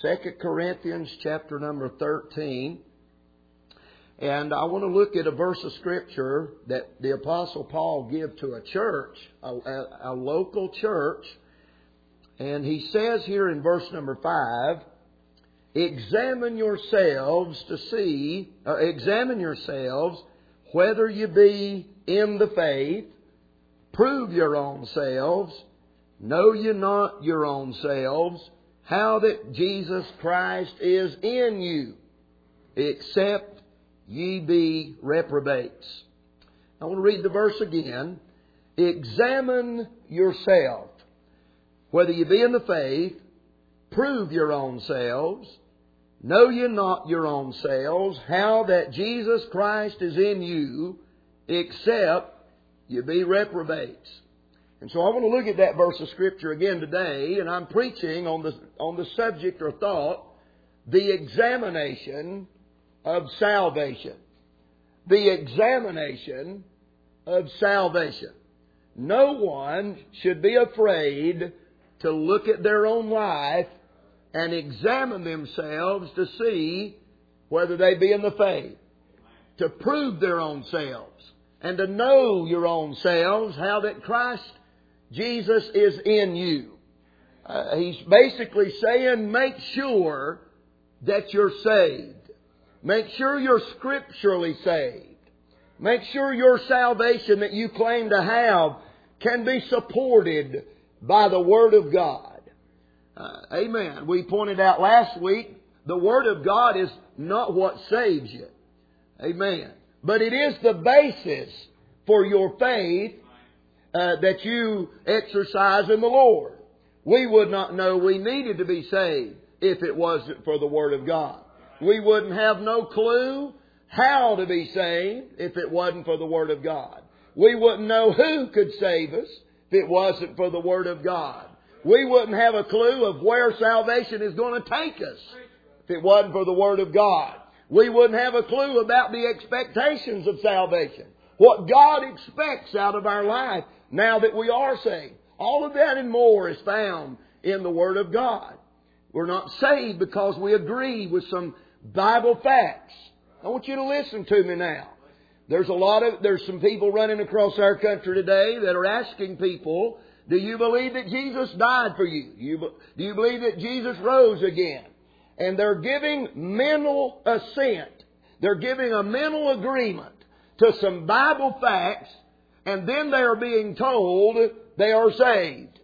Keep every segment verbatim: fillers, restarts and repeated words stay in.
Second Corinthians chapter number thirteen. And I want to look at a verse of Scripture that the Apostle Paul gave to a church, a, a, a local church. And he says here in verse number five, examine yourselves to see, uh, examine yourselves whether you be in the faith. Prove your own selves. Know ye not your own selves how that Jesus Christ is in you, except ye be reprobates. I want to read the verse again. Examine yourself, whether you be in the faith. Prove your own selves. Know ye not your own selves how that Jesus Christ is in you, except ye be reprobates. And so I want to look at that verse of Scripture again today, and I'm preaching on the on the subject or thought, the examination of salvation. The examination of salvation. No one should be afraid to look at their own life and examine themselves to see whether they be in the faith. To prove their own selves. And to know your own selves how that Christ Jesus is in you. Uh, he's basically saying make sure that you're saved. Make sure you're scripturally saved. Make sure your salvation that you claim to have can be supported by the Word of God. Uh, amen. We pointed out last week, the Word of God is not what saves you. Amen. But it is the basis for your faith uh, that you exercise in the Lord. We would not know we needed to be saved if it wasn't for the Word of God. We wouldn't have no clue how to be saved if it wasn't for the Word of God. We wouldn't know who could save us if it wasn't for the Word of God. We wouldn't have a clue of where salvation is going to take us if it wasn't for the Word of God. We wouldn't have a clue about the expectations of salvation. What God expects out of our life now that we are saved. All of that and more is found in the Word of God. We're not saved because we agree with some Bible facts. I want you to listen to me now. There's a lot of, there's some people running across our country today that are asking people, do you believe that Jesus died for you? Do you, do you believe that Jesus rose again? And they're giving mental assent. They're giving a mental agreement to some Bible facts, and then they are being told they are saved.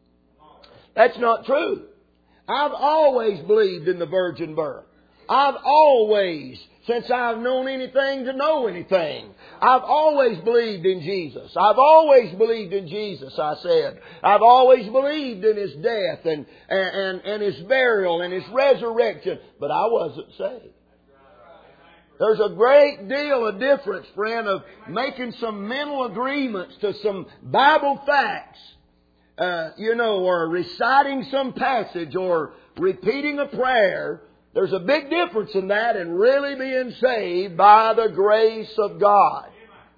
That's not true. I've always believed in the virgin birth. I've always, since I've known anything to know anything, I've always believed in Jesus. I've always believed in Jesus, I said. I've always believed in His death and, and, and His burial and His resurrection. But I wasn't saved. There's a great deal of difference, friend, of making some mental agreements to some Bible facts, uh, you know, or reciting some passage or repeating a prayer. There's a big difference in that and really being saved by the grace of God.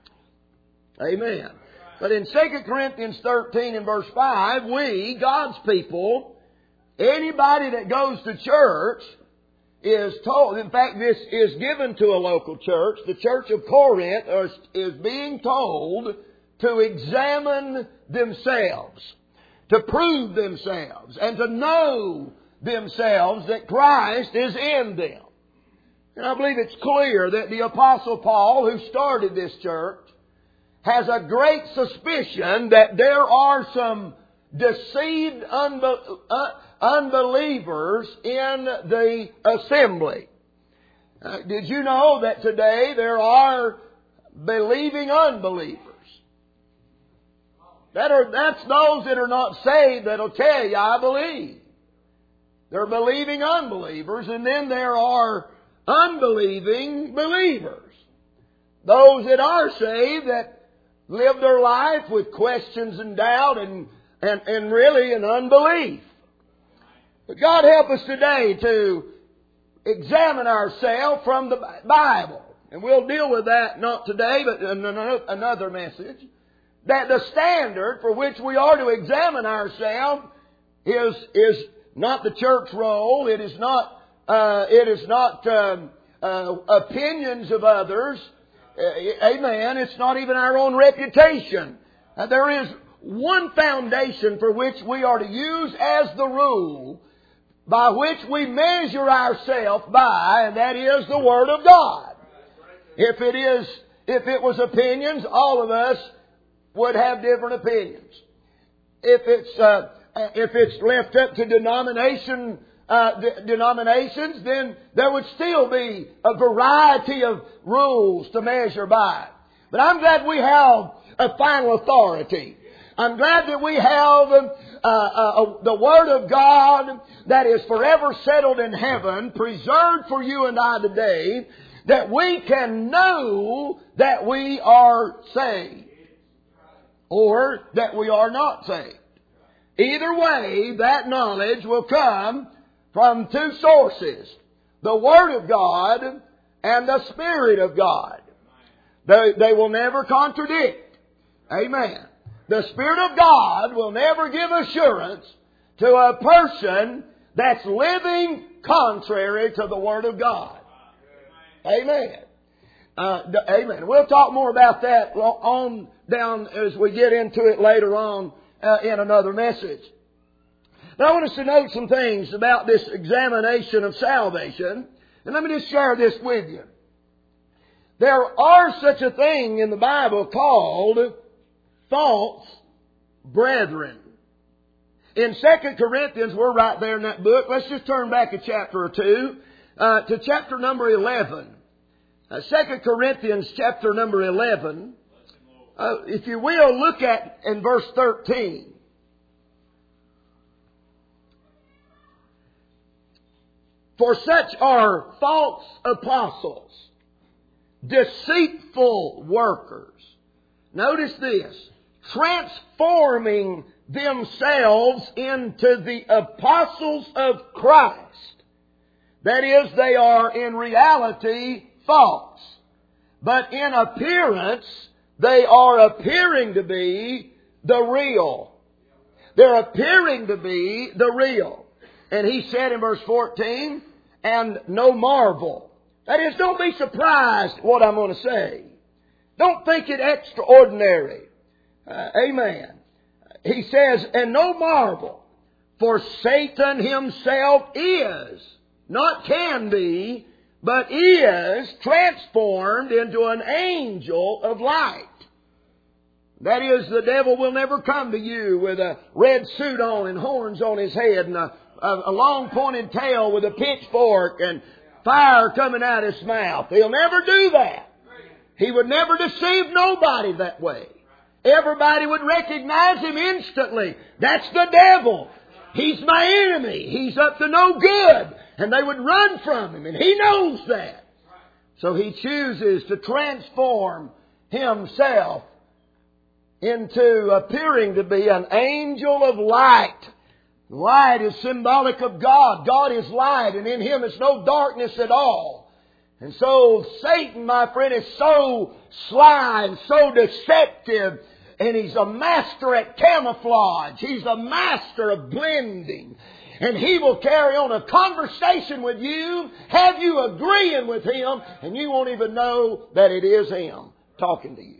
Amen. But in Second Corinthians thirteen and verse five, we, God's people, anybody that goes to church is told, in fact, this is given to a local church. The church of Corinth is, is being told to examine themselves, to prove themselves, and to know themselves that Christ is in them. And I believe it's clear that the Apostle Paul, who started this church, has a great suspicion that there are some deceived unbe- uh, unbelievers in the assembly. Uh, did you know that today there are believing unbelievers? That are, that's those that are not saved that'll tell you, I believe. They're believing unbelievers, and then there are unbelieving believers. Those that are saved that live their life with questions and doubt and, and, and really an unbelief. But God help us today to examine ourselves from the Bible. And we'll deal with that not today, but in another message. That the standard for which we are to examine ourselves is, is not the church roll. It is not, uh, it is not, um, uh, opinions of others. Uh, amen. It's not even our own reputation. Uh, there is one foundation for which we are to use as the rule by which we measure ourselves by, and that is the Word of God. If it is, if it was opinions, all of us would have different opinions. If it's, uh, if it's left up to denomination, uh, de- denominations, then there would still be a variety of rules to measure by. But I'm glad we have a final authority. I'm glad that we have uh, uh, the Word of God that is forever settled in heaven, preserved for you and I today, that we can know that we are saved or that we are not saved. Either way, that knowledge will come from two sources, the Word of God and the Spirit of God. They, they will never contradict. Amen. The Spirit of God will never give assurance to a person that's living contrary to the Word of God. Amen. Uh, amen. We'll talk more about that on down as we get into it later on uh, in another message. Now I want us to note some things about this examination of salvation. And let me just share this with you. There are such a thing in the Bible called false brethren. In Second Corinthians, we're right there in that book. Let's just turn back a chapter or two uh, to chapter number eleven. Uh, Second Corinthians chapter number eleven. Uh, if you will, look at in verse thirteen. For such are false apostles, deceitful workers. Notice this. Transforming themselves into the apostles of Christ. That is, they are in reality false. But in appearance, they are appearing to be the real. They're appearing to be the real. And he said in verse fourteen, and no marvel. That is, don't be surprised what I'm going to say. Don't think it extraordinary. Uh, amen. He says, and no marvel, for Satan himself is, not can be, but is transformed into an angel of light. That is, the devil will never come to you with a red suit on and horns on his head and a, a, a long pointed tail with a pitchfork and fire coming out his mouth. He'll never do that. He would never deceive nobody that way. Everybody would recognize him instantly. That's the devil. He's my enemy. He's up to no good. And they would run from him. And he knows that. So he chooses to transform himself into appearing to be an angel of light. Light is symbolic of God. God is light, and in Him is no darkness at all. And so Satan, my friend, is so sly and so deceptive, and he's a master at camouflage. He's a master of blending. And he will carry on a conversation with you, have you agreeing with him, and you won't even know that it is him talking to you.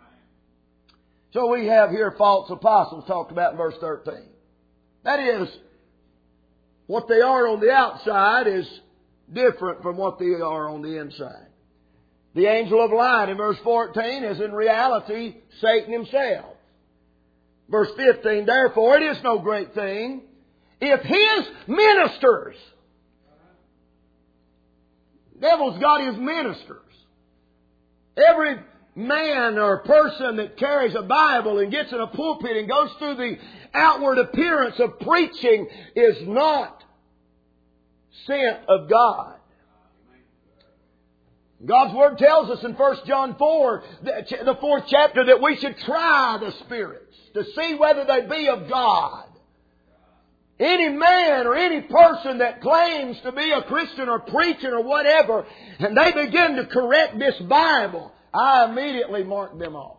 So we have here false apostles talked about in verse thirteen. That is, what they are on the outside is different from what they are on the inside. The angel of light in verse fourteen is in reality Satan himself. Verse fifteen, therefore it is no great thing if his ministers, the devil's got his ministers. Every man or person that carries a Bible and gets in a pulpit and goes through the outward appearance of preaching is not sent of God. God's Word tells us in First John four, the fourth chapter, that we should try the spirits to see whether they be of God. Any man or any person that claims to be a Christian or preaching or whatever, and they begin to correct this Bible, I immediately mark them off.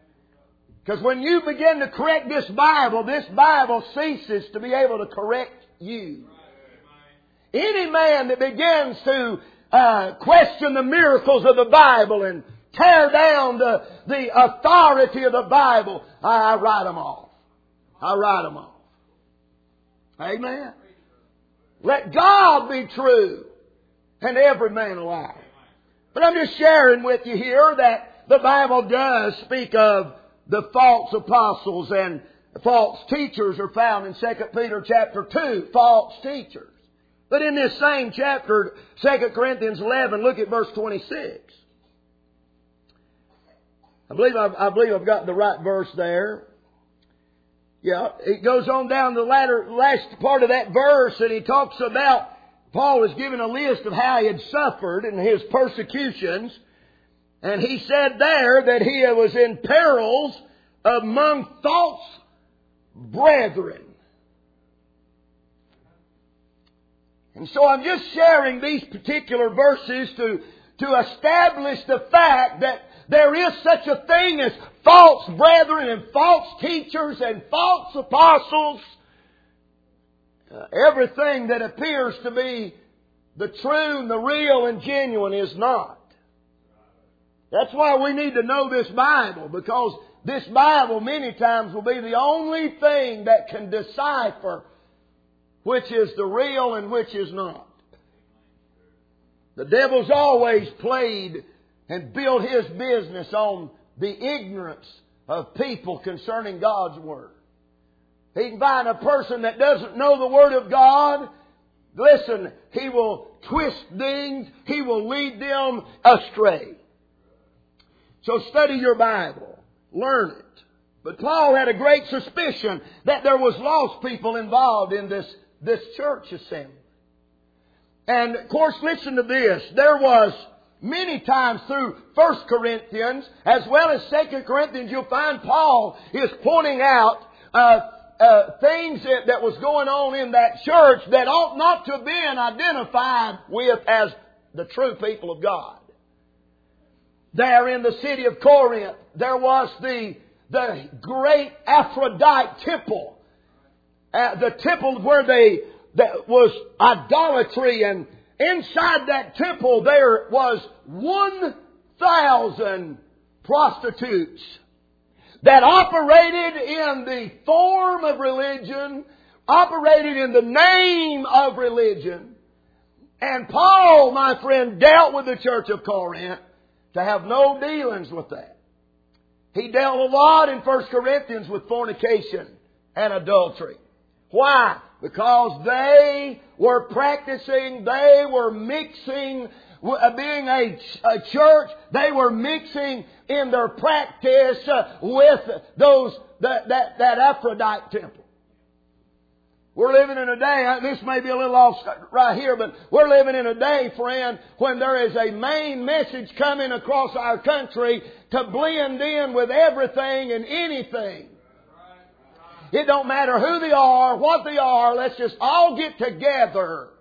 Because when you begin to correct this Bible, this Bible ceases to be able to correct you. Any man that begins to uh, question the miracles of the Bible and tear down the, the authority of the Bible, I, I write them off. I write them off. Amen. Let God be true and every man a liar. But I'm just sharing with you here that the Bible does speak of the false apostles, and false teachers are found in Second Peter chapter two. False teachers. But in this same chapter, Second Corinthians eleven, look at verse twenty-six. I believe I've, I believe I've got the right verse there. Yeah, it goes on down the latter, last part of that verse, and he talks about, Paul is giving a list of how he had suffered in his persecutions. And he said there that he was in perils among false brethren. And so I'm just sharing these particular verses to, to establish the fact that there is such a thing as false brethren and false teachers and false apostles. Uh, everything that appears to be the true and the real and genuine is not. That's why we need to know this Bible, because this Bible many times will be the only thing that can decipher which is the real and which is not. The devil's always played and built his business on the ignorance of people concerning God's Word. He can find a person that doesn't know the Word of God. Listen, he will twist things. He will lead them astray. So study your Bible. Learn it. But Paul had a great suspicion that there was lost people involved in this, this church assembly. And of course, listen to this. There was many times through First Corinthians as well as Second Corinthians, you'll find Paul is pointing out uh, uh, things that, that was going on in that church that ought not to have been identified with as the true people of God. There in the city of Corinth, there was the, the great Aphrodite temple. Uh, the temple where they, that was idolatry, and inside that temple there was one thousand prostitutes that operated in the form of religion, operated in the name of religion. And Paul, my friend, dealt with the church of Corinth to have no dealings with that. He dealt a lot in First Corinthians with fornication and adultery. Why? Because they were practicing, they were mixing, being a, a church, they were mixing in their practice with those that, that, that Aphrodite temple. We're living in a day, this may be a little off right here, but we're living in a day, friend, when there is a main message coming across our country to blend in with everything and anything. It don't matter who they are, what they are, let's just all get together.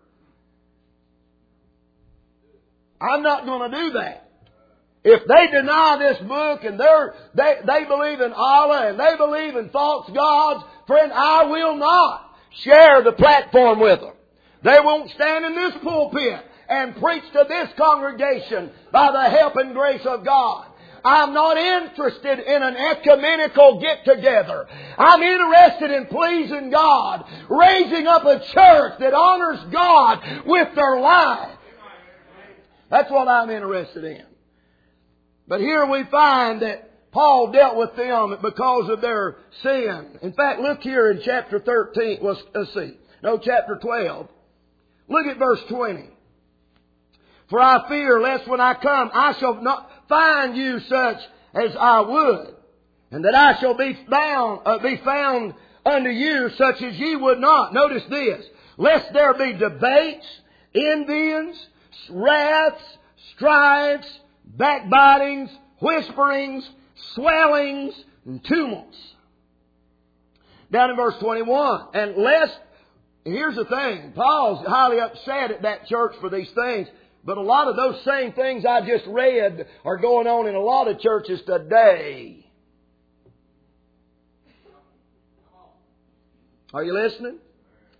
I'm not going to do that. If they deny this book and they're, they, they believe in Allah and they believe in false gods, friend, I will not share the platform with them. They won't stand in this pulpit and preach to this congregation by the help and grace of God. I'm not interested in an ecumenical get-together. I'm interested in pleasing God, raising up a church that honors God with their life. That's what I'm interested in. But here we find that Paul dealt with them because of their sin. In fact, look here in chapter thirteen. Let's, let's see. No, chapter twelve. Look at verse twenty. For I fear lest when I come I shall not find you such as I would, and that I shall be found, uh, be found unto you such as ye would not. Notice this. Lest there be debates, envyings, wraths, strifes, backbitings, whisperings, swellings, and tumults. Down in verse twenty-one. And lest, here's the thing, Paul's highly upset at that church for these things. But a lot of those same things I just read are going on in a lot of churches today. Are you listening?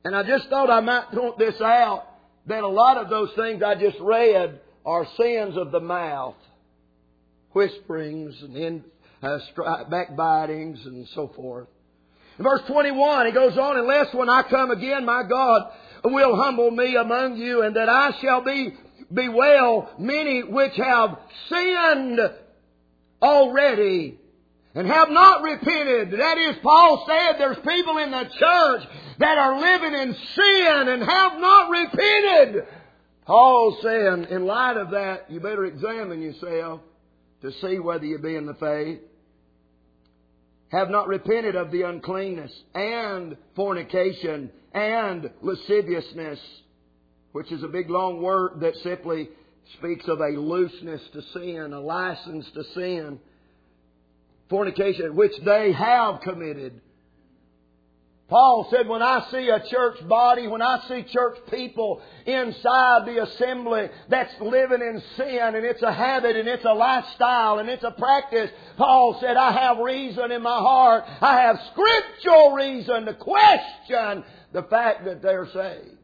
And I just thought I might point this out, that a lot of those things I just read are sins of the mouth. Whisperings and in, uh, stri- backbitings and so forth. In verse twenty-one, he goes on, unless when I come again, my God will humble me among you, and that I shall be bewail many which have sinned already and have not repented. That is, Paul said there's people in the church that are living in sin and have not repented. Paul's saying, in light of that, you better examine yourself to see whether you be in the faith. Have not repented of the uncleanness and fornication and lasciviousness, which is a big long word that simply speaks of a looseness to sin, a license to sin. Fornication, which they have committed. Paul said, when I see a church body, when I see church people inside the assembly that's living in sin, and it's a habit, and it's a lifestyle, and it's a practice, Paul said, I have reason in my heart, I have scriptural reason to question the fact that they're saved.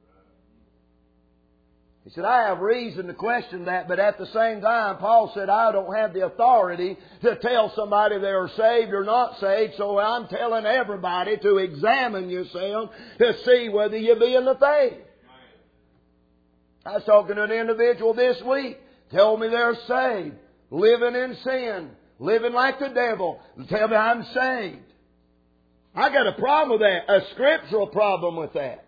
He said, I have reason to question that, but at the same time, Paul said, I don't have the authority to tell somebody they are saved or not saved, so I'm telling everybody to examine yourself to see whether you be in the faith. I was talking to an individual this week, told me they're saved, living in sin, living like the devil, and tell me I'm saved. I got a problem with that, a scriptural problem with that.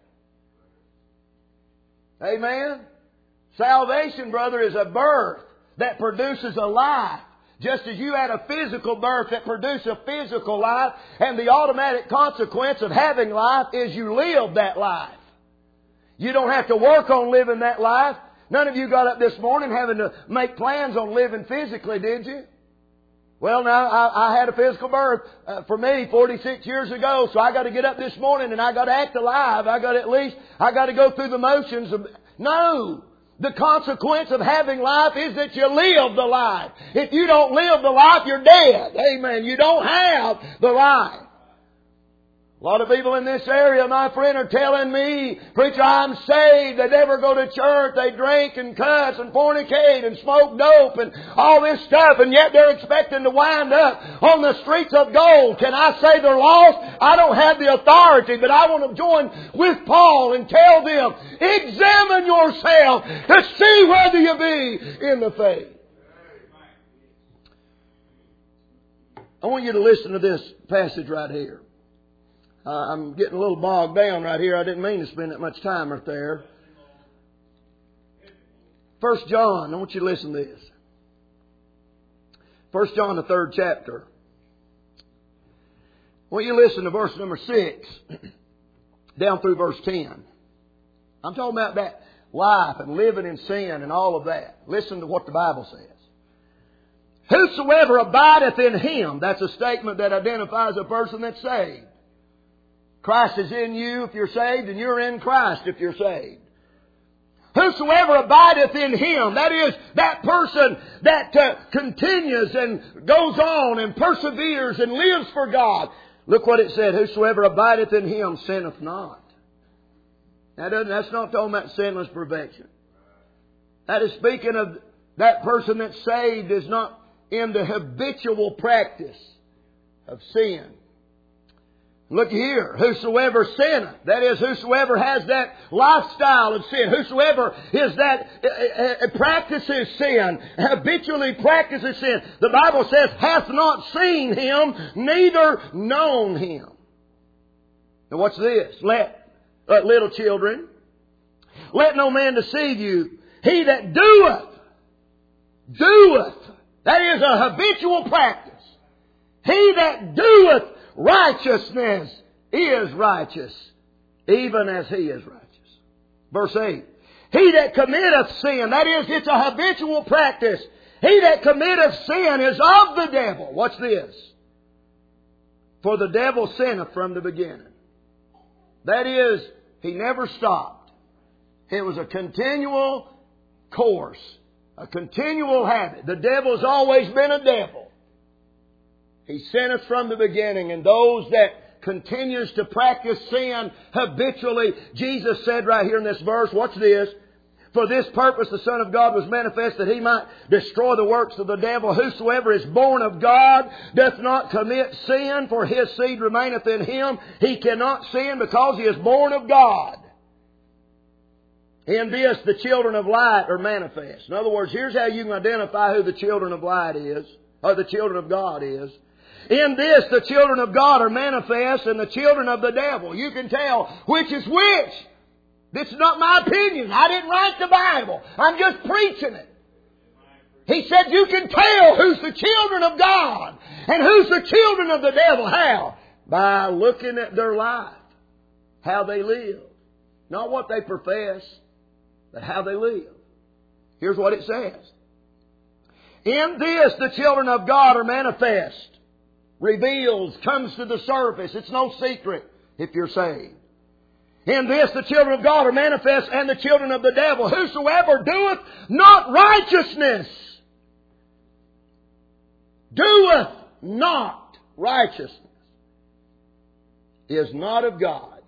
Amen? Salvation, brother, is a birth that produces a life. Just as you had a physical birth that produced a physical life, and the automatic consequence of having life is you live that life. You don't have to work on living that life. None of you got up this morning having to make plans on living physically, did you? Well, now, I, I had a physical birth uh, for me forty-six years ago, so I got to get up this morning and I got to act alive. I got to at least, I got to go through the motions of... No! The consequence of having life is that you live the life. If you don't live the life, you're dead. Amen. You don't have the life. A lot of people in this area, my friend, are telling me, preacher, I'm saved. They never go to church. They drink and cuss and fornicate and smoke dope and all this stuff. And yet they're expecting to wind up on the streets of gold. Can I say they're lost? I don't have the authority, but I want to join with Paul and tell them, examine yourself to see whether you be in the faith. I want you to listen to this passage right here. Uh, I'm getting a little bogged down right here. I didn't mean to spend that much time right there. First John, I want you to listen to this. First John, the third chapter. I want you to listen to verse number six, down through verse ten. I'm talking about that life and living in sin and all of that. Listen to what the Bible says. Whosoever abideth in Him, that's a statement that identifies a person that's saved. Christ is in you if you're saved, and you're in Christ if you're saved. Whosoever abideth in Him, that is, that person that uh, continues and goes on and perseveres and lives for God. Look what it said, whosoever abideth in Him sinneth not. That doesn't, that's not talking about sinless perfection. That is speaking of that person that's saved is not in the habitual practice of sin. Look here, whosoever sinneth, that is, whosoever has that lifestyle of sin, whosoever is that uh, uh, practices sin, habitually practices sin, the Bible says, hath not seen Him, neither known Him. Now what's this? Let, uh, little children, let no man deceive you. He that doeth, doeth, that is a habitual practice. He that doeth righteousness is righteous, even as He is righteous. Verse eight. He that committeth sin, that is, it's a habitual practice. He that committeth sin is of the devil. Watch this. For the devil sinneth from the beginning. That is, he never stopped. It was a continual course, a continual habit. The devil's always been a devil. He sinneth from the beginning, and those that continues to practice sin habitually, Jesus said right here in this verse, watch this, for this purpose the Son of God was manifest, that He might destroy the works of the devil. Whosoever is born of God doth not commit sin, for his seed remaineth in him. He cannot sin because he is born of God. In this the children of light are manifest. In other words, here's how you can identify who the children of light is, or the children of God is. In this the children of God are manifest, and the children of the devil. You can tell which is which. This is not my opinion. I didn't write the Bible. I'm just preaching it. He said you can tell who's the children of God and who's the children of the devil. How? By looking at their life. How they live. Not what they profess, but how they live. Here's what it says. In this the children of God are manifest. Reveals, comes to the surface. It's no secret if you're saved. In this the children of God are manifest, and the children of the devil. Whosoever doeth not righteousness, doeth not righteousness, is not of God.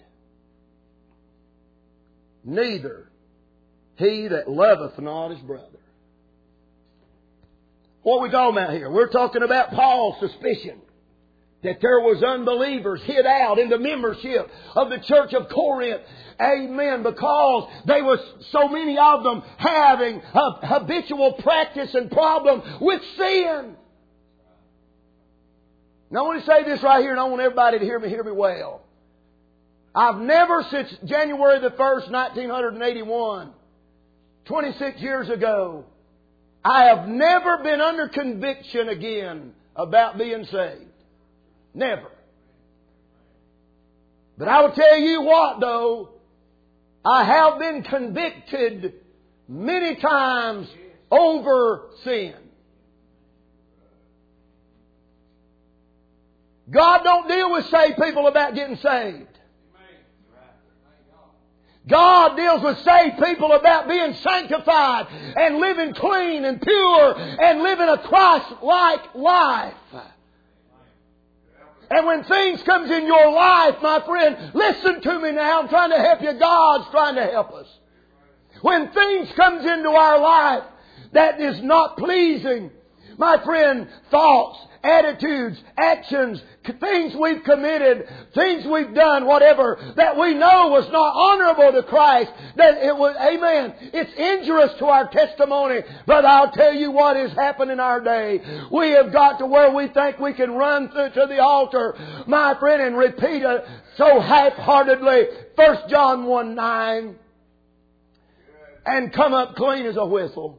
Neither he that loveth not his brother. What are we talking about here? We're talking about Paul's suspicion that there was unbelievers hid out in the membership of the church of Corinth. Amen. Because there was so many of them having a habitual practice and problem with sin. Now I want to say this right here, and I want everybody to hear me, hear me well. I've never, since January the first, nineteen eighty-one, twenty-six years ago, I have never been under conviction again about being saved. Never. But I will tell you what though, I have been convicted many times over sin. God don't deal with saved people about getting saved. God deals with saved people about being sanctified and living clean and pure and living a Christ-like life. And when things comes in your life, my friend, listen to me now. I'm trying to help you. God's trying to help us. When things comes into our life that is not pleasing, my friend, thoughts, attitudes, actions, things we've committed, things we've done, whatever, that we know was not honorable to Christ, that it was, amen, it's injurious to our testimony. But I'll tell you what has happened in our day. We have got to where we think we can run through to the altar, my friend, and repeat it so half-heartedly. First John one nine, and come up clean as a whistle.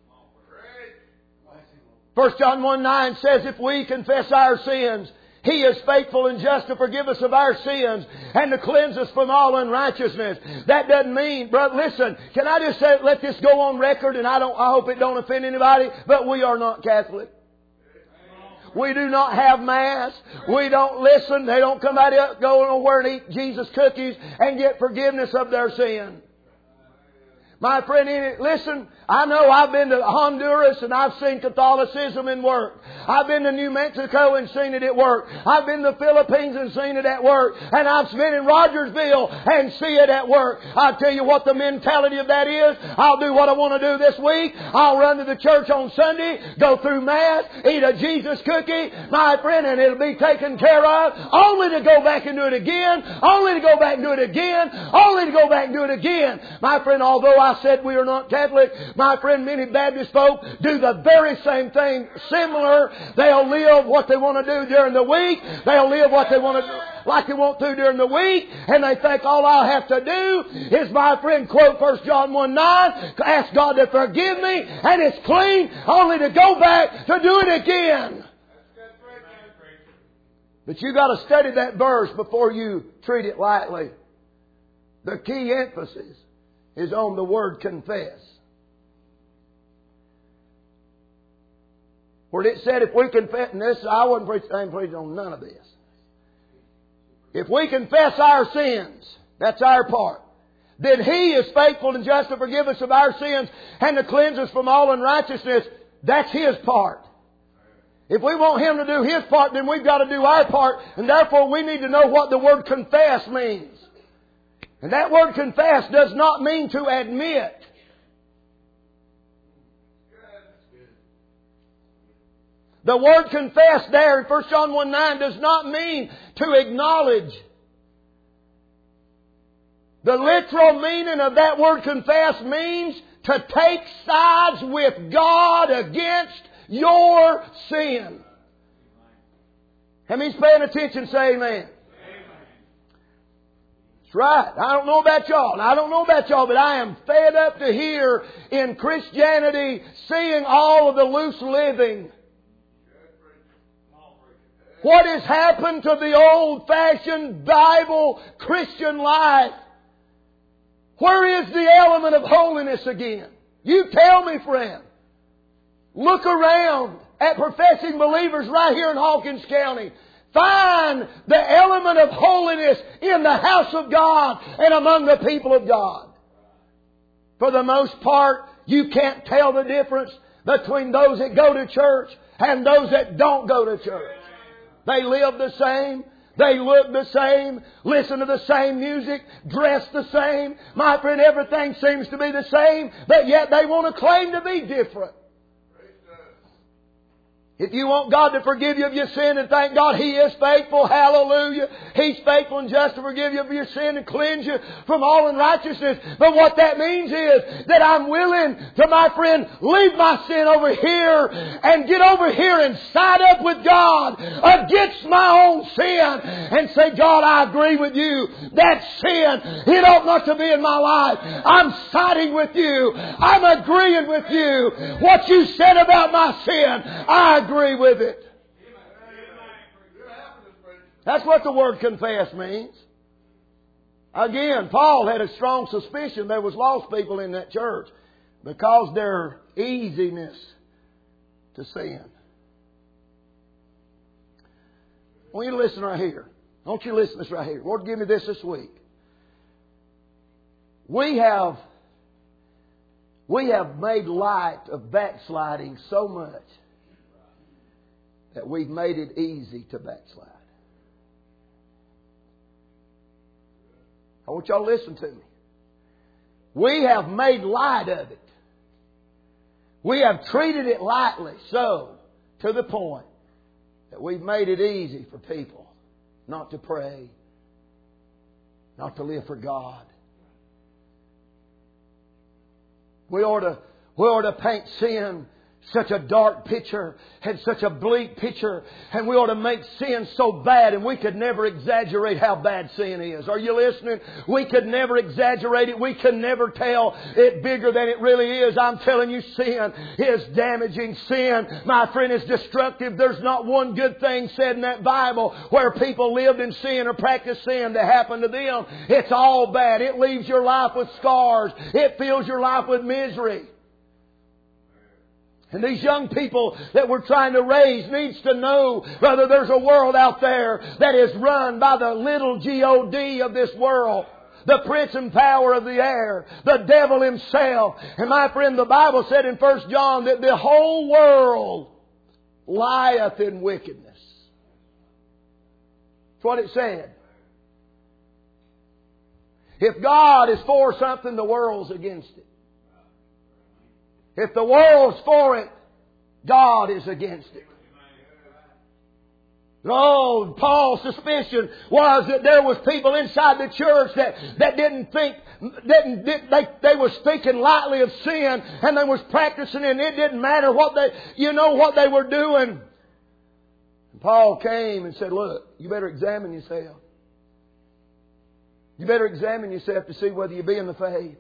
First John one nine says, if we confess our sins, He is faithful and just to forgive us of our sins and to cleanse us from all unrighteousness. That doesn't mean, brother, listen, can I just say, let this go on record, and I don't, I hope it don't offend anybody, but we are not Catholic. We do not have Mass. We don't listen. They don't come out, go nowhere and eat Jesus cookies and get forgiveness of their sin. My friend, listen, I know I've been to Honduras and I've seen Catholicism in work. I've been to New Mexico and seen it at work. I've been to the Philippines and seen it at work. And I've been in Rogersville and see it at work. I'll tell you what the mentality of that is. I'll do what I want to do this week. I'll run to the church on Sunday, go through Mass, eat a Jesus cookie, my friend, and it'll be taken care of. Only to go back and do it again. Only to go back and do it again. Only to go back and do it again. My friend, although I said we are not Catholic, my friend, many Baptist folk do the very same thing, similar. They'll live what they want to do during the week. They'll live what they want to do, like they want to during the week. And they think all I'll have to do is, my friend, quote First John one nine, ask God to forgive me, and it's clean, only to go back to do it again. But you got to study that verse before you treat it lightly. The key emphasis is on the word confess. Where it said if we confess, and this, I wasn't preaching, I ain't preaching on none of this. If we confess our sins, that's our part. Then He is faithful and just to forgive us of our sins and to cleanse us from all unrighteousness. That's His part. If we want Him to do His part, then we've got to do our part. And therefore we need to know what the word confess means. And that word confess does not mean to admit. The word confess there in First John one nine does not mean to acknowledge. The literal meaning of that word confess means to take sides with God against your sin. How many's paying attention? Say amen. That's right. I don't know about y'all. I don't know about y'all, but I am fed up to hear in Christianity seeing all of the loose living. What has happened to the old-fashioned Bible Christian life? Where is the element of holiness again? You tell me, friend. Look around at professing believers right here in Hawkins County. Find the element of holiness in the house of God and among the people of God. For the most part, you can't tell the difference between those that go to church and those that don't go to church. They live the same. They look the same. Listen to the same music. Dress the same. My friend, everything seems to be the same. But yet they want to claim to be different. If you want God to forgive you of your sin, and thank God He is faithful, hallelujah. He's faithful and just to forgive you of your sin and cleanse you from all unrighteousness. But what that means is that I'm willing to, my friend, leave my sin over here and get over here and side up with God against my own sin and say, God, I agree with you. That sin, it ought not to be in my life. I'm siding with you. I'm agreeing with you. What you said about my sin, I agree with it. That's what the word confess means. Again, Paul had a strong suspicion there was lost people in that church because their easiness to sin. I want you to listen right here. I want you to listen to this right here. Lord, give me this this week. We have, we have made light of backsliding so much that we've made it easy to backslide. I want y'all to listen to me. We have made light of it. We have treated it lightly, so to the point that we've made it easy for people not to pray, not to live for God. We ought to, we ought to paint sin such a dark picture and such a bleak picture, and we ought to make sin so bad, and we could never exaggerate how bad sin is. Are you listening? We could never exaggerate it. We could never tell it bigger than it really is. I'm telling you, sin is damaging. Sin, my friend, is destructive. There's not one good thing said in that Bible where people lived in sin or practiced sin that happened to them. It's all bad. It leaves your life with scars. It fills your life with misery. And these young people that we're trying to raise needs to know, brother, there's a world out there that is run by the little G O D of this world. The prince and power of the air. The devil himself. And my friend, the Bible said in First John that the whole world lieth in wickedness. That's what it said. If God is for something, the world's against it. If the world's for it, God is against it. Oh, Paul's suspicion was that there was people inside the church that, that didn't think, didn't, did, they, they were speaking lightly of sin and they was practicing it, and it didn't matter what they, you know, what they were doing. And Paul came and said, look, you better examine yourself. You better examine yourself to see whether you be in the faith.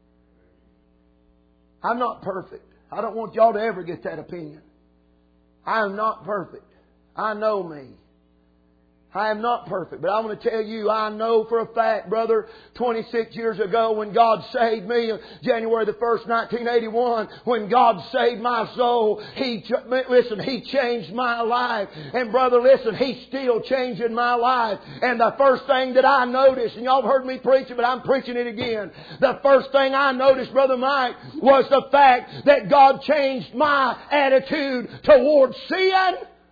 I'm not perfect. I don't want y'all to ever get that opinion. I am not perfect. I know me. I am not perfect, but I want to tell you, I know for a fact, brother, twenty-six years ago when God saved me, January the first, nineteen eighty-one, when God saved my soul, He, listen, He changed my life. And brother, listen, He's still changing my life. And the first thing that I noticed, and y'all have heard me preach it, but I'm preaching it again. The first thing I noticed, Brother Mike, was the fact that God changed my attitude towards sin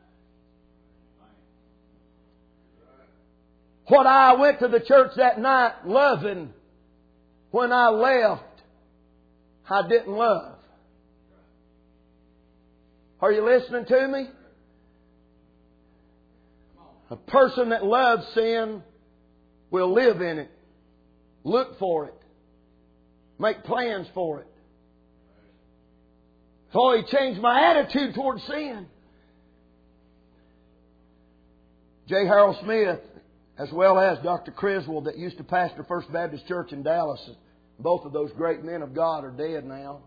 what I went to the church that night loving, when I left, I didn't love. Are you listening to me? A person that loves sin will live in it, look for it, make plans for it. Oh, He changed my attitude towards sin. J. Harold Smith, as well as Doctor Criswell, that used to pastor First Baptist Church in Dallas. Both of those great men of God are dead now.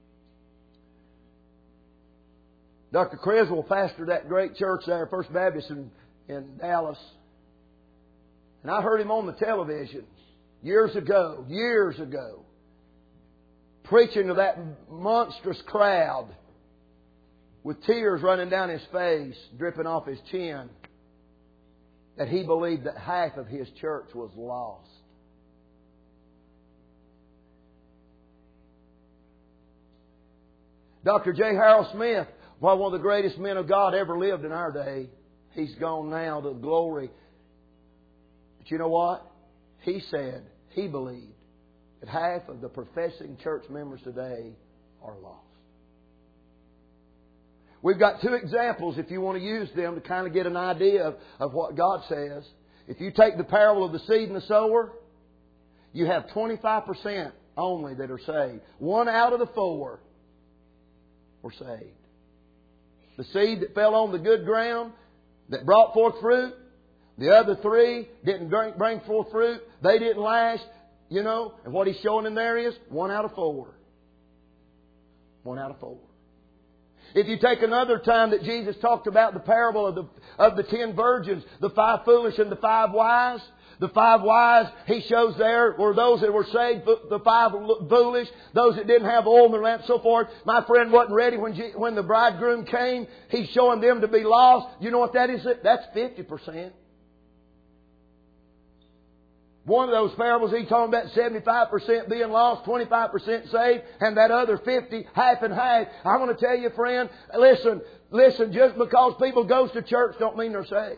Doctor Criswell pastored that great church there, First Baptist in, in Dallas. And I heard him on the television years ago, years ago, preaching to that monstrous crowd with tears running down his face, dripping off his chin, that he believed that half of his church was lost. Doctor J. Harold Smith, one of the greatest men of God ever lived in our day, he's gone now to glory. But you know what? He said, he believed that half of the professing church members today are lost. We've got two examples if you want to use them to kind of get an idea of, of what God says. If you take the parable of the seed and the sower, you have twenty-five percent only that are saved. One out of the four were saved. The seed that fell on the good ground, that brought forth fruit. The other three didn't bring forth fruit. They didn't last. You know, and what He's showing in there is one out of four. One out of four. If you take another time that Jesus talked about the parable of the of the ten virgins, the five foolish and the five wise. The five wise, He shows there, were those that were saved, the five foolish, those that didn't have oil in their lamp, so forth. My friend wasn't ready when when the bridegroom came. He's showing them to be lost. You know what that is? That's fifty percent. One of those parables, He's talking about seventy-five percent being lost, twenty-five percent saved, and that other fifty, half and half. I want to tell you, friend, listen, listen, just because people go to church don't mean they're saved.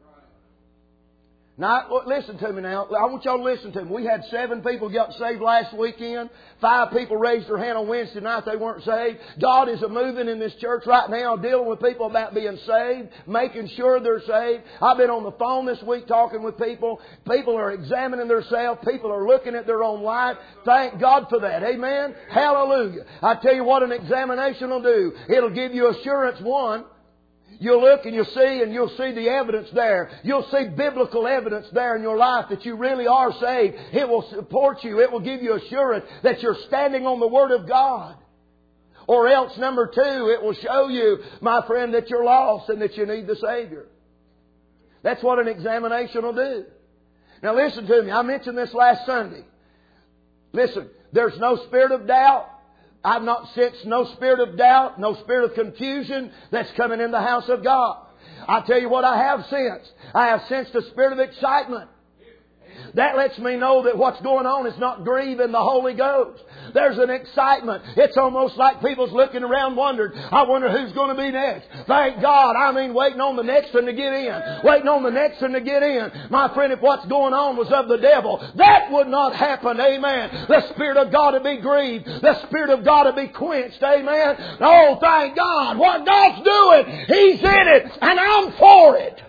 Now, listen to me now. I want y'all to listen to me. We had seven people get saved last weekend. Five people raised their hand on Wednesday night. They weren't saved. God is a moving in this church right now, dealing with people about being saved, making sure they're saved. I've been on the phone this week talking with people. People are examining themselves. People are looking at their own life. Thank God for that. Amen. Hallelujah. I tell you what an examination will do. It'll give you assurance, one. You'll look and you'll see and you'll see the evidence there. You'll see biblical evidence there in your life that you really are saved. It will support you. It will give you assurance that you're standing on the Word of God. Or else, number two, it will show you, my friend, that you're lost and that you need the Savior. That's what an examination will do. Now listen to me. I mentioned this last Sunday. Listen, there's no spirit of doubt. I've not sensed no spirit of doubt, no spirit of confusion that's coming in the house of God. I tell you what I have sensed. I have sensed a spirit of excitement. That lets me know that what's going on is not grieving the Holy Ghost. There's an excitement. It's almost like people's looking around wondering, I wonder who's going to be next. Thank God. I mean, waiting on the next one to get in. Waiting on the next one to get in. My friend, if what's going on was of the devil, that would not happen. Amen. The Spirit of God to be grieved. The Spirit of God to be quenched. Amen. Oh, thank God. What God's doing, He's in it. And I'm for it.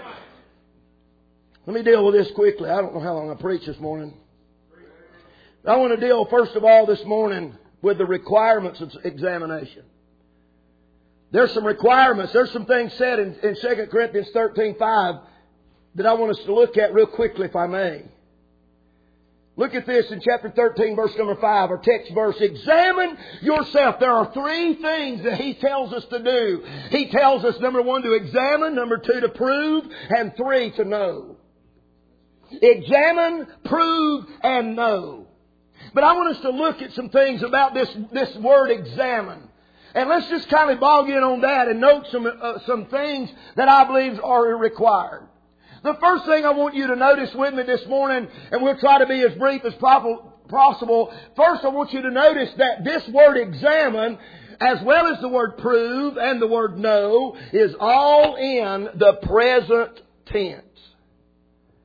Let me deal with this quickly. I don't know how long I preach this morning. I want to deal, first of all, this morning with the requirements of examination. There's some requirements. There's some things said in, in Second Corinthians thirteen five that I want us to look at real quickly, if I may. Look at this in chapter thirteen, verse number five, our text verse. Examine yourself. There are three things that He tells us to do. He tells us, number one, to examine. Number two, to prove. And three, to know. Examine, prove, and know. But I want us to look at some things about this, this word examine. And let's just kind of bog in on that and note some, uh, some things that I believe are required. The first thing I want you to notice with me this morning, and we'll try to be as brief as possible. First, I want you to notice that this word examine, as well as the word prove and the word know, is all in the present tense.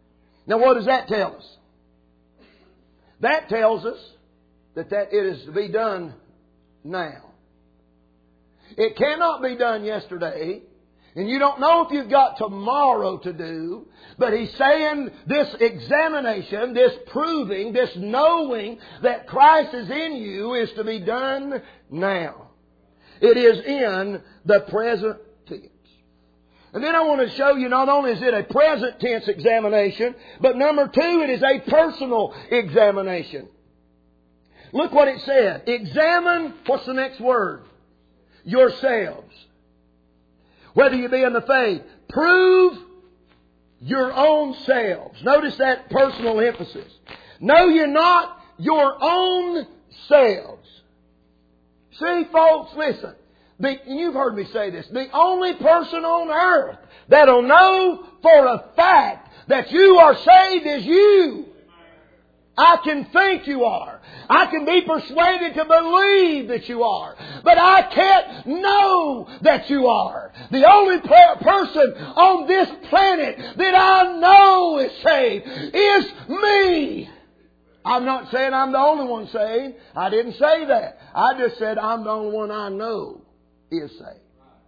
Now what does that tell us? That tells us that, that it is to be done now. It cannot be done yesterday. And you don't know if you've got tomorrow to do. But He's saying this examination, this proving, this knowing that Christ is in you is to be done now. It is in the present tense. And then I want to show you not only is it a present tense examination, but number two, it is a personal examination. Look what it said. Examine, what's the next word? Yourselves. Whether you be in the faith. Prove your own selves. Notice that personal emphasis. Know ye not your own selves. See, folks, listen. The, you've heard me say this. The only person on earth that'll know for a fact that you are saved is you. I can think you are. I can be persuaded to believe that you are. But I can't know that you are. The only person on this planet that I know is saved is me. I'm not saying I'm the only one saved. I didn't say that. I just said I'm the only one I know is saved.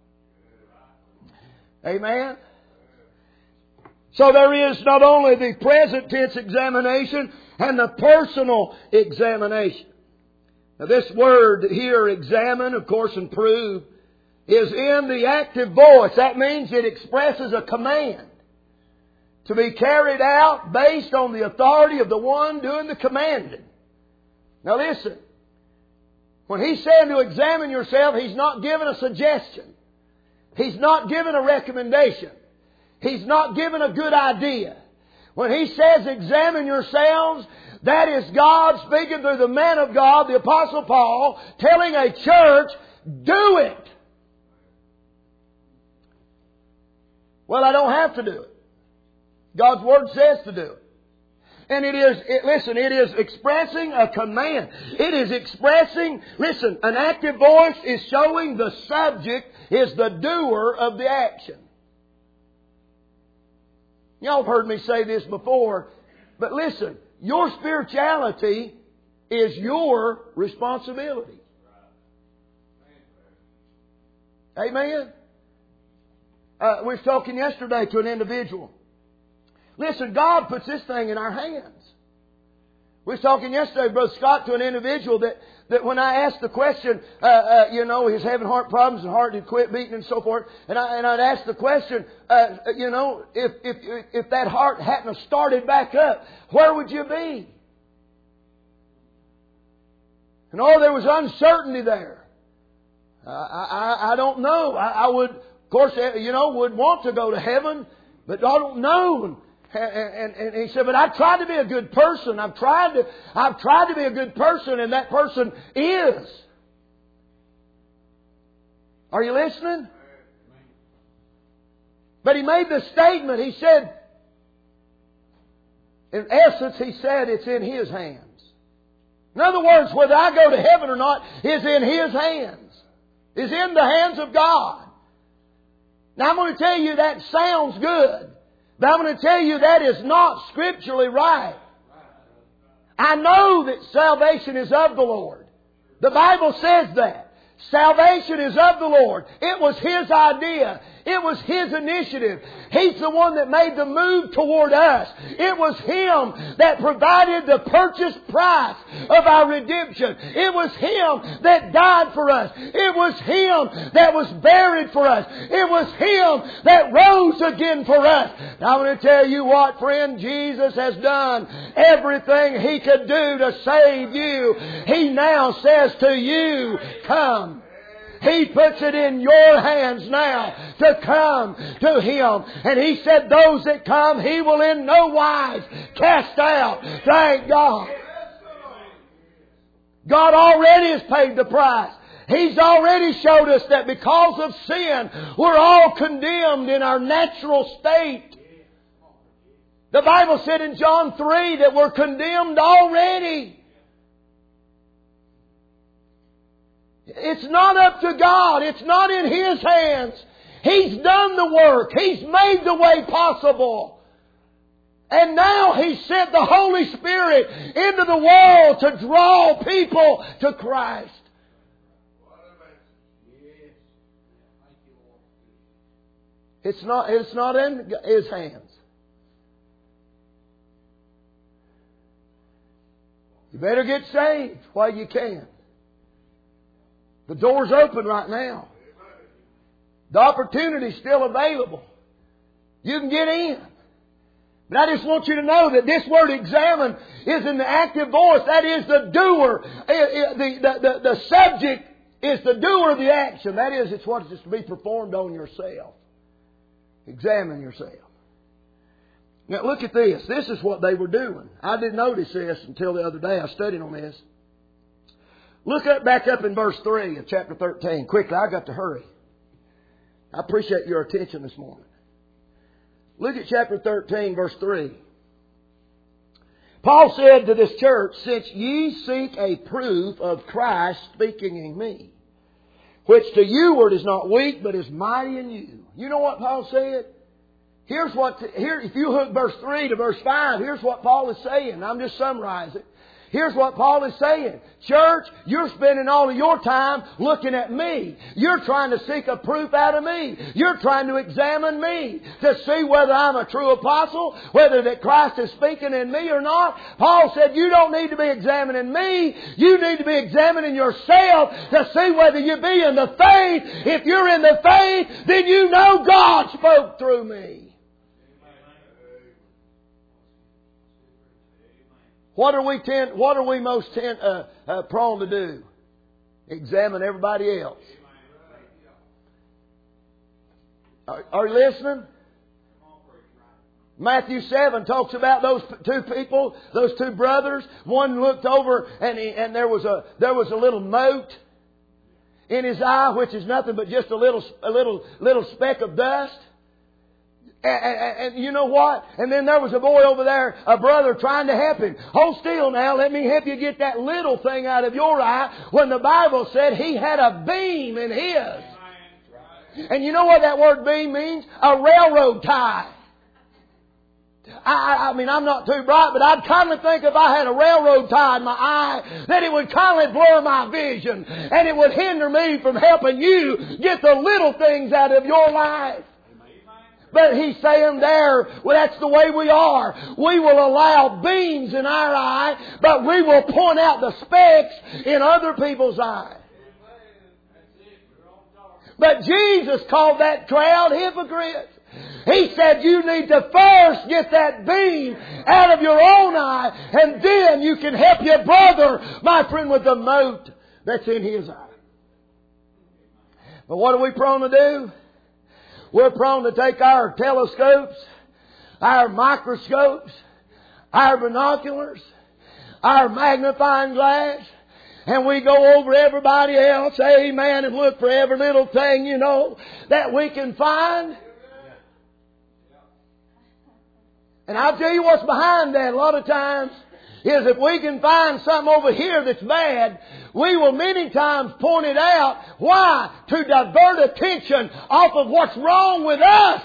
Amen? So there is not only the present tense examination and the personal examination. Now this word here, examine, of course, and prove, is in the active voice. That means it expresses a command to be carried out based on the authority of the one doing the commanding. Now listen. When He's saying to examine yourself, He's not giving a suggestion. He's not giving a recommendation. He's not giving a good idea. When He says examine yourselves, that is God speaking through the man of God, the Apostle Paul, telling a church, do it. Well, I don't have to do it. God's Word says to do it. And it is, it, listen, it is expressing a command. It is expressing, listen, an active voice is showing the subject is the doer of the action. Y'all have heard me say this before, but listen, your spirituality is your responsibility. Amen? Uh, we were talking yesterday to an individual. Listen, God puts this thing in our hands. We were talking yesterday, Brother Scott, to an individual that, that when I asked the question, uh, uh, you know, he's having heart problems and heart had quit beating and so forth. And, I, and I'd asked the question, uh, you know, if, if, if that heart hadn't started back up, where would you be? And oh, there was uncertainty there. Uh, I, I, I don't know. I, I would, of course, you know, would want to go to heaven, but I don't know. And, And, and, and he said, but I've tried to be a good person. I've tried to, I've tried to be a good person, and that person is. Are you listening? But he made the statement. He said, in essence, he said it's in His hands. In other words, whether I go to heaven or not is in His hands. Is in the hands of God. Now I'm going to tell you that sounds good. But I'm going to tell you that is not scripturally right. I know that salvation is of the Lord. The Bible says that. Salvation is of the Lord. It was His idea. It was His initiative. He's the one that made the move toward us. It was Him that provided the purchase price of our redemption. It was Him that died for us. It was Him that was buried for us. It was Him that rose again for us. Now I'm going to tell you what, friend, Jesus has done everything He could do to save you. He now says to you, come. He puts it in your hands now to come to Him. And He said those that come He will in no wise cast out. Thank God. God already has paid the price. He's already showed us that because of sin we're all condemned in our natural state. The Bible said in John three that we're condemned already. It's not up to God. It's not in His hands. He's done the work. He's made the way possible. And now He sent the Holy Spirit into the world to draw people to Christ. It's not, it's not in His hands. You better get saved while you can. The door's open right now. The opportunity's still available. You can get in. But I just want you to know that this word examine is in the active voice. That is the doer. The, the, the, the subject is the doer of the action. That is, it's what is to be performed on yourself. Examine yourself. Now look at this. This is what they were doing. I didn't notice this until the other day. I studied on this. Look up, back up in verse three of chapter thirteen. Quickly, I got to hurry. I appreciate your attention this morning. Look at chapter thirteen, verse three. Paul said to this church, since ye seek a proof of Christ speaking in me, which to you word is not weak, but is mighty in you. You know what Paul said? Here's what, here, if you hook verse three to verse five, here's what Paul is saying. I'm just summarizing. Here's what Paul is saying. Church, you're spending all of your time looking at me. You're trying to seek a proof out of me. You're trying to examine me to see whether I'm a true apostle, whether that Christ is speaking in me or not. Paul said you don't need to be examining me. You need to be examining yourself to see whether you be in the faith. If you're in the faith, then you know God spoke through me. What are we tend, What are we most tend, uh, uh, prone to do? Examine everybody else. Are, are you listening? Matthew seven talks about those two people, those two brothers. One looked over and he, and there was a there was a little mote in his eye, which is nothing but just a little a little little speck of dust. And, and, and you know what? And then there was a boy over there, a brother trying to help him. Hold still now. Let me help you get that little thing out of your eye. When the Bible said he had a beam in his. And you know what that word beam means? A railroad tie. I, I mean, I'm not too bright, but I'd kind of think if I had a railroad tie in my eye, that it would kind of blur my vision. And it would hinder me from helping you get the little things out of your life. But he's saying there, well, that's the way we are. We will allow beams in our eye, but we will point out the specks in other people's eyes. But Jesus called that crowd hypocrites. He said you need to first get that beam out of your own eye, and then you can help your brother, my friend, with the mote that's in his eye. But what are we prone to do? We're prone to take our telescopes, our microscopes, our binoculars, our magnifying glass, and we go over everybody else, amen, and look for every little thing, you know, that we can find. And I'll tell you what's behind that a lot of times is if we can find something over here that's bad, we will many times point it out. Why? To divert attention off of what's wrong with us.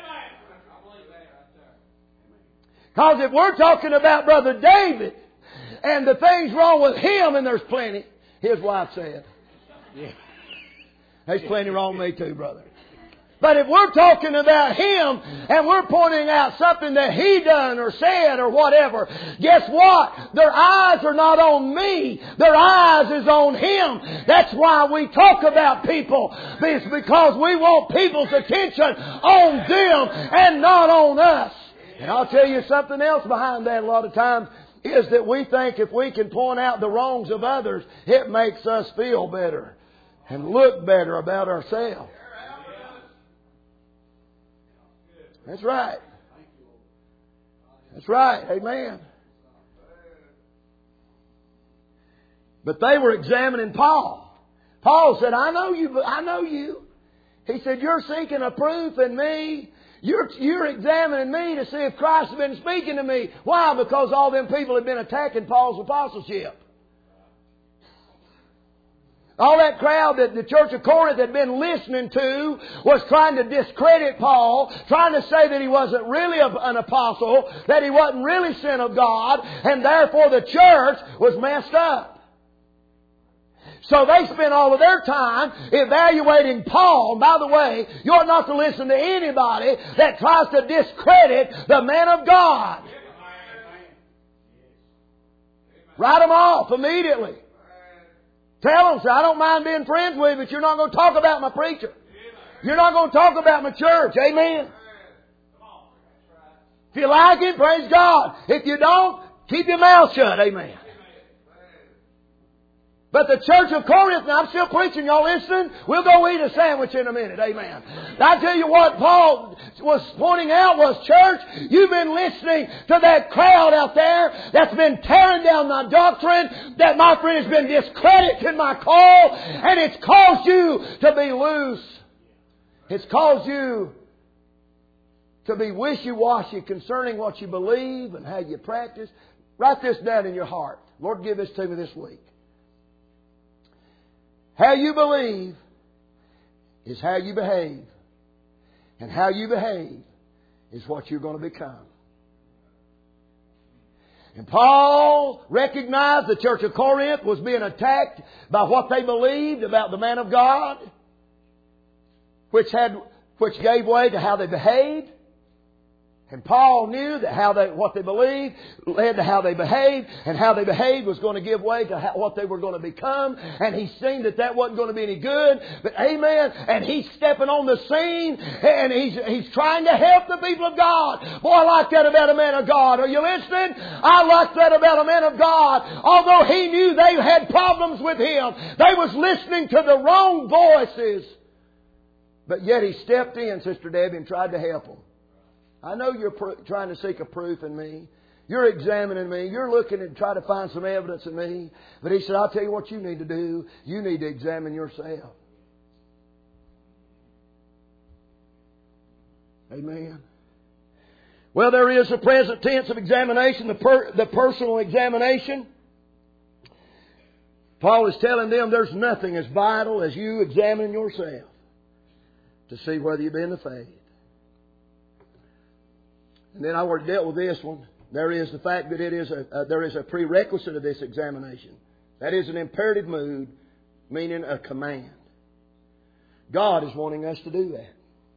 Because if we're talking about Brother David and the things wrong with him, and there's plenty, his wife said, yeah, there's plenty wrong with me too, brother. But if we're talking about him and we're pointing out something that he done or said or whatever, guess what? Their eyes are not on me. Their eyes is on him. That's why we talk about people. It's because we want people's attention on them and not on us. And I'll tell you something else behind that a lot of times is that we think if we can point out the wrongs of others, it makes us feel better and look better about ourselves. That's right. That's right. Amen. But they were examining Paul. Paul said, I know you, I know you. He said, you're seeking a proof in me. You're, you're examining me to see if Christ has been speaking to me. Why? Because all them people have been attacking Paul's apostleship. All that crowd that the church of Corinth had been listening to was trying to discredit Paul, trying to say that he wasn't really an apostle, that he wasn't really sent of God, and therefore the church was messed up. So they spent all of their time evaluating Paul. And by the way, you ought not to listen to anybody that tries to discredit the man of God. Write them off immediately. Tell them, say, I don't mind being friends with you, but you're not going to talk about my preacher. You're not going to talk about my church. Amen. If you like it, praise God. If you don't, keep your mouth shut. Amen. But the church of Corinth, now I'm still preaching, y'all listening? We'll go eat a sandwich in a minute, amen. I tell you what Paul was pointing out was, church, you've been listening to that crowd out there that's been tearing down my doctrine, that my friend has been discrediting my call, and it's caused you to be loose. It's caused you to be wishy-washy concerning what you believe and how you practice. Write this down in your heart. Lord, give this to me this week. How you believe is how you behave. And how you behave is what you're going to become. And Paul recognized the church of Corinth was being attacked by what they believed about the man of God, which had, which gave way to how they behaved. And Paul knew that how they, what they believed led to how they behaved, and how they behaved was going to give way to how, what they were going to become. And he's seen that that wasn't going to be any good. But amen. And he's stepping on the scene, and he's he's trying to help the people of God. Boy, I like that about a man of God. Are you listening? I like that about a man of God. Although he knew they had problems with him, they was listening to the wrong voices. But yet he stepped in, Sister Debbie, and tried to help them. I know you're pr- trying to seek a proof in me. You're examining me. You're looking to try to find some evidence in me. But he said, I'll tell you what you need to do. You need to examine yourself. Amen. Well, there is a present tense of examination, the, per- the personal examination. Paul is telling them there's nothing as vital as you examining yourself to see whether you've been in the faith. And then I already dealt with this one. There is the fact that it is a, uh, there is a prerequisite of this examination. That is an imperative mood, meaning a command. God is wanting us to do that.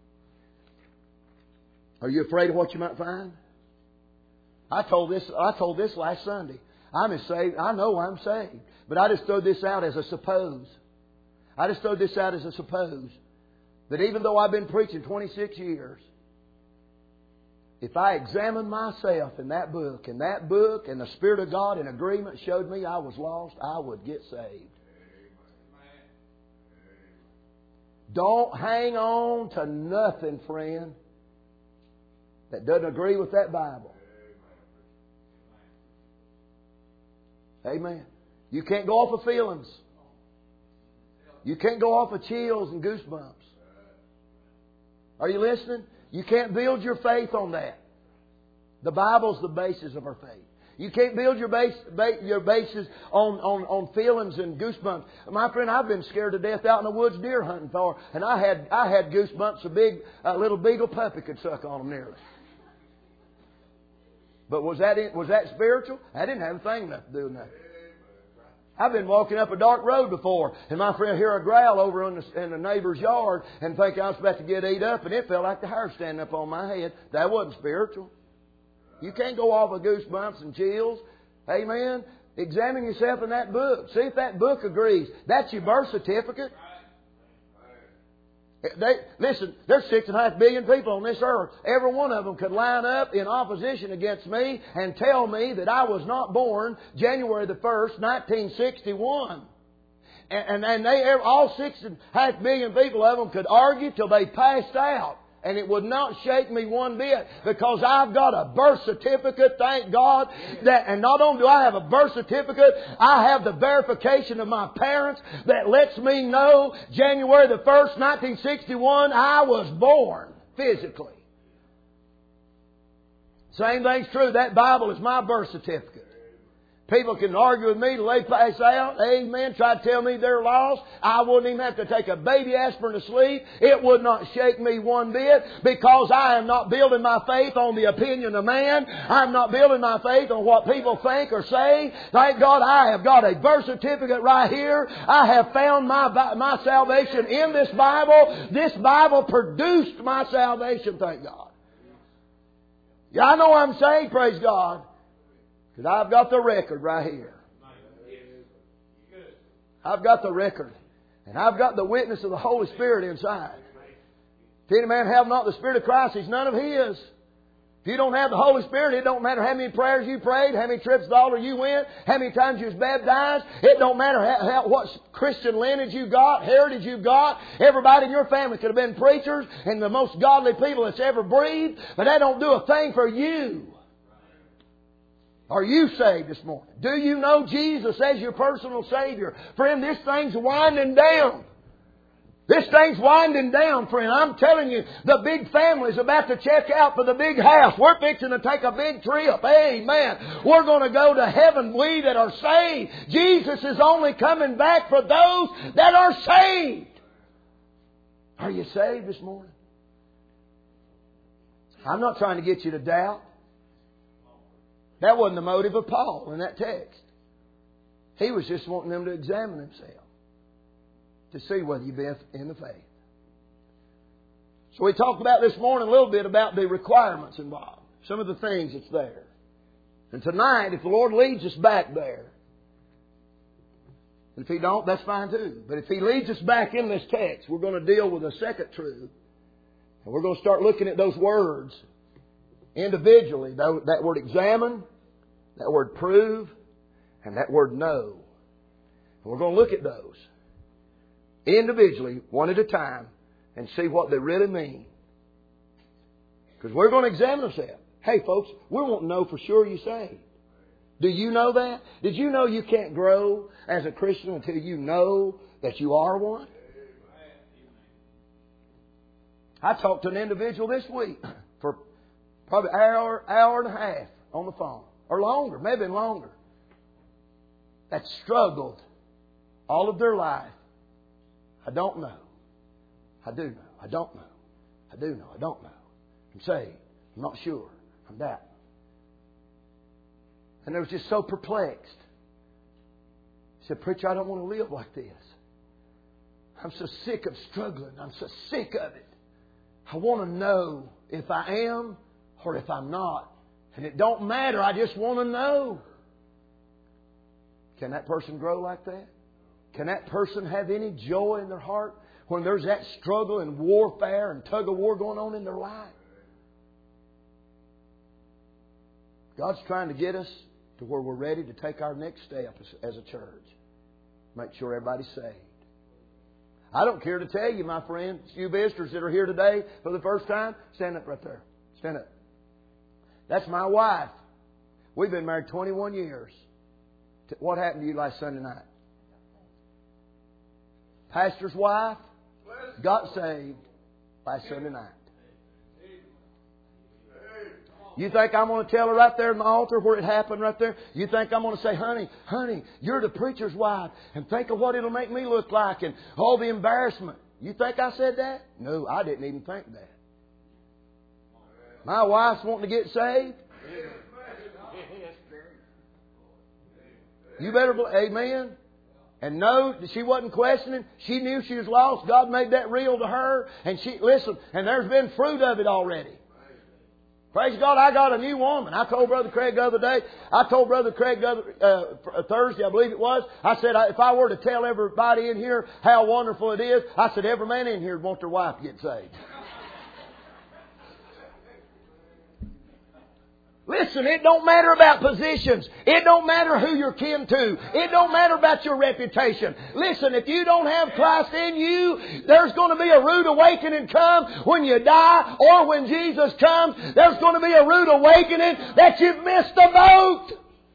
Are you afraid of what you might find? I told this. I told this last Sunday. I'm as saved. I know I'm saved, but I just throw this out as a suppose. I just throw this out as a suppose that even though I've been preaching twenty-six years. If I examined myself in that book, and that book and the Spirit of God in agreement showed me I was lost, I would get saved. Don't hang on to nothing, friend, that doesn't agree with that Bible. Amen. You can't go off of feelings. You can't go off of chills and goosebumps. Are you listening? You can't build your faith on that. The Bible's the basis of our faith. You can't build your base, ba- your basis on, on, on feelings and goosebumps. My friend, I've been scared to death out in the woods deer hunting for, and I had I had goosebumps a big a little beagle puppy could suck on them nearly. But was that in, was that spiritual? I didn't have a thing to do with that. I've been walking up a dark road before, and my friend hear a growl over in the, in the neighbor's yard and think I was about to get ate up, and it felt like the hair standing up on my head. That wasn't spiritual. You can't go off of goosebumps and chills. Amen. Examine yourself in that book. See if that book agrees. That's your birth certificate. They, listen, there's six and a half billion people on this earth. Every one of them could line up in opposition against me and tell me that I was not born January the first, nineteen sixty-one. And, and, and they, all six and a half billion people of them could argue till they passed out. And it would not shake me one bit, because I've got a birth certificate, thank God. That, and not only do I have a birth certificate, I have the verification of my parents that lets me know January the first, nineteen sixty-one, I was born physically. Same thing's true. That Bible is my birth certificate. People can argue with me till they pass out. Amen. Try to tell me they're lost. I wouldn't even have to take a baby aspirin to sleep. It would not shake me one bit because I am not building my faith on the opinion of man. I'm not building my faith on what people think or say. Thank God I have got a birth certificate right here. I have found my, my salvation in this Bible. This Bible produced my salvation, thank God. Yeah, I know I'm saved, praise God. Because I've got the record right here. I've got the record. And I've got the witness of the Holy Spirit inside. If any man have not the Spirit of Christ, he's none of His. If you don't have the Holy Spirit, it don't matter how many prayers you prayed, how many trips to the altar you went, how many times you was baptized. It don't matter how, how, what Christian lineage you got, heritage you got. Everybody in your family could have been preachers and the most godly people that's ever breathed. But that don't do a thing for you. Are you saved this morning? Do you know Jesus as your personal Savior? Friend, this thing's winding down. This thing's winding down, friend. I'm telling you, the big family's about to check out for the big house. We're fixing to take a big trip. Amen. We're going to go to heaven, we that are saved. Jesus is only coming back for those that are saved. Are you saved this morning? I'm not trying to get you to doubt. That wasn't the motive of Paul in that text. He was just wanting them to examine themselves to see whether you've been in the faith. So we talked about this morning a little bit about the requirements involved. Some of the things that's there. And tonight, if the Lord leads us back there, and if He don't, that's fine too. But if He leads us back in this text, we're going to deal with a second truth. And we're going to start looking at those words individually. That word examine, that word prove, and that word know. And we're going to look at those individually, one at a time, and see what they really mean. Because we're going to examine ourselves. Hey folks, we won't know for sure you're saved. Do you know that? Did you know you can't grow as a Christian until you know that you are one? I talked to an individual this week for probably an hour, hour and a half on the phone. Or longer, maybe longer. That struggled all of their life. I don't know. I do know. I don't know. I do know. I don't know. I'm saved. I'm not sure. I'm doubting. And they was just so perplexed. He said, Preacher, I don't want to live like this. I'm so sick of struggling. I'm so sick of it. I want to know if I am or if I'm not. And it don't matter. I just want to know. Can that person grow like that? Can that person have any joy in their heart when there's that struggle and warfare and tug of war going on in their life? God's trying to get us to where we're ready to take our next step as, as a church. Make sure everybody's saved. I don't care to tell you, my friend, you visitors that are here today for the first time, stand up right there. Stand up. That's my wife. We've been married twenty-one years. What happened to you last Sunday night? Pastor's wife got saved last Sunday night. You think I'm going to tell her right there in the altar where it happened right there? You think I'm going to say, honey, honey, you're the preacher's wife, and think of what it'll make me look like, and all the embarrassment. You think I said that? No, I didn't even think that. My wife's wanting to get saved. You better believe, amen. And no, she wasn't questioning. She knew she was lost. God made that real to her. And she, listen, and there's been fruit of it already. Praise God, I got a new woman. I told Brother Craig the other day, I told Brother Craig the other, uh, Thursday, I believe it was, I said, if I were to tell everybody in here how wonderful it is, I said, every man in here would want their wife to get saved. Listen, it don't matter about positions. It don't matter who you're kin to. It don't matter about your reputation. Listen, if you don't have Christ in you, there's going to be a rude awakening come when you die or when Jesus comes. There's going to be a rude awakening that you've missed the boat.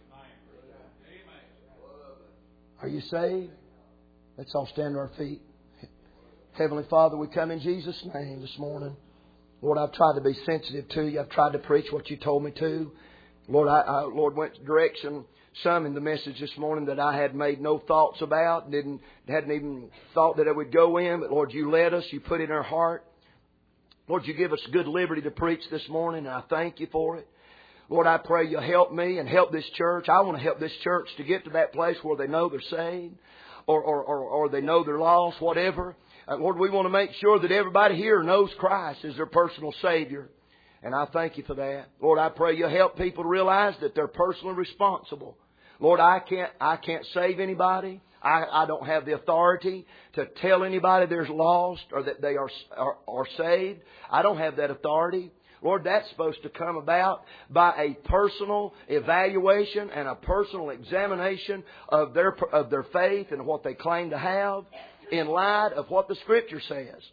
Are you saved? Let's all stand to our feet. Heavenly Father, we come in Jesus' name this morning. Lord, I've tried to be sensitive to you. I've tried to preach what you told me to. Lord, I, I Lord went direction some in the message this morning that I had made no thoughts about, didn't hadn't even thought that it would go in. But Lord, You led us. You put it in our heart. Lord, You give us good liberty to preach this morning, and I thank You for it. Lord, I pray You'll help me and help this church. I want to help this church to get to that place where they know they're saved, or or or, or they know they're lost, whatever. Uh, Lord, we want to make sure that everybody here knows Christ as their personal Savior. And I thank You for that. Lord, I pray You'll help people to realize that they're personally responsible. Lord, I can't I can't save anybody. I, I don't have the authority to tell anybody they're lost or that they are, are, are saved. I don't have that authority. Lord, that's supposed to come about by a personal evaluation and a personal examination of their of their faith and what they claim to have in light of what the Scripture says.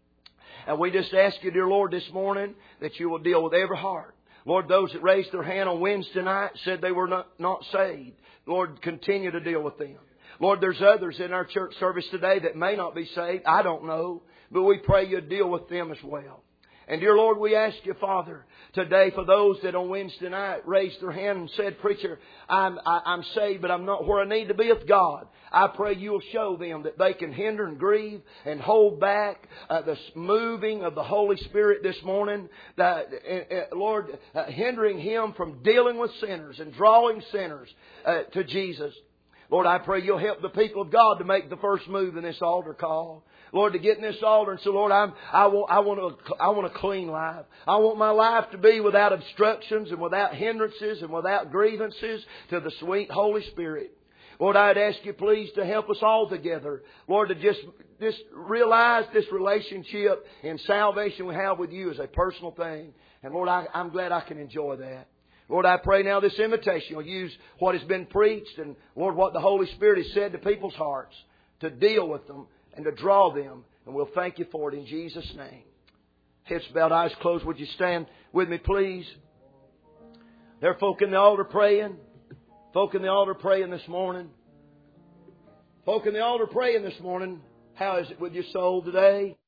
And we just ask You, dear Lord, this morning that You will deal with every heart. Lord, those that raised their hand on Wednesday night said they were not, not saved. Lord, continue to deal with them. Lord, there's others in our church service today that may not be saved. I don't know. But we pray You deal with them as well. And dear Lord, we ask You, Father, today for those that on Wednesday night raised their hand and said, Preacher, I'm, I, I'm saved, but I'm not where I need to be with God. I pray You'll show them that they can hinder and grieve and hold back uh, the moving of the Holy Spirit this morning. That, uh, uh, Lord, uh, hindering Him from dealing with sinners and drawing sinners uh, to Jesus. Lord, I pray You'll help the people of God to make the first move in this altar call. Lord, to get in this altar and say, Lord, I'm, I want, I want a, I want a clean life. I want my life to be without obstructions and without hindrances and without grievances to the sweet Holy Spirit. Lord, I'd ask You please to help us all together. Lord, to just, just realize this relationship and salvation we have with You as a personal thing. And Lord, I, I'm glad I can enjoy that. Lord, I pray now this invitation will use what has been preached and, Lord, what the Holy Spirit has said to people's hearts to deal with them and to draw them. And we'll thank You for it in Jesus' name. Heads bowed, eyes closed. Would you stand with me, please? There are folk in the altar praying. Folk in the altar praying this morning. Folk in the altar praying this morning. How is it with your soul today?